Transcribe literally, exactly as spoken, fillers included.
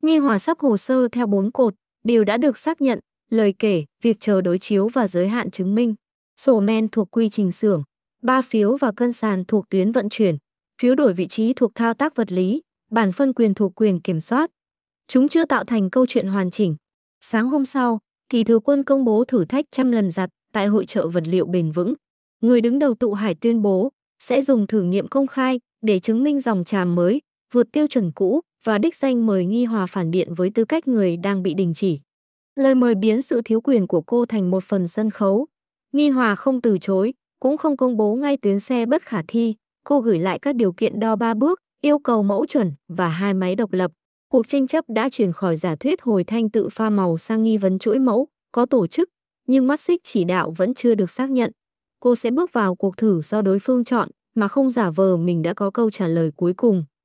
Nghi Hòa sắp hồ sơ theo bốn cột, đều đã được xác nhận, lời kể, việc chờ đối chiếu và giới hạn chứng minh. Sổ men thuộc quy trình xưởng, ba phiếu và cân sàn thuộc tuyến vận chuyển, phiếu đổi vị trí thuộc thao tác vật lý, bản phân quyền thuộc quyền kiểm soát. Chúng chưa tạo thành câu chuyện hoàn chỉnh. Sáng hôm sau, Kỳ Thừa Quân công bố thử thách trăm lần giặt tại hội chợ vật liệu bền vững. Người đứng đầu tụ hải tuyên bố sẽ dùng thử nghiệm công khai để chứng minh dòng tràm mới vượt tiêu chuẩn cũ và đích danh mời Nghi Hòa phản biện với tư cách người đang bị đình chỉ. Lời mời biến sự thiếu quyền của cô thành một phần sân khấu. Nghi Hòa không từ chối, cũng không công bố ngay tuyến xe bất khả thi. Cô gửi lại các điều kiện đo ba bước, yêu cầu mẫu chuẩn và hai máy độc lập. Cuộc tranh chấp đã chuyển khỏi giả thuyết hồi thanh tự pha màu sang nghi vấn chuỗi mẫu, có tổ chức, nhưng mắt xích chỉ đạo vẫn chưa được xác nhận. Cô sẽ bước vào cuộc thử do đối phương chọn, mà không giả vờ mình đã có câu trả lời cuối cùng.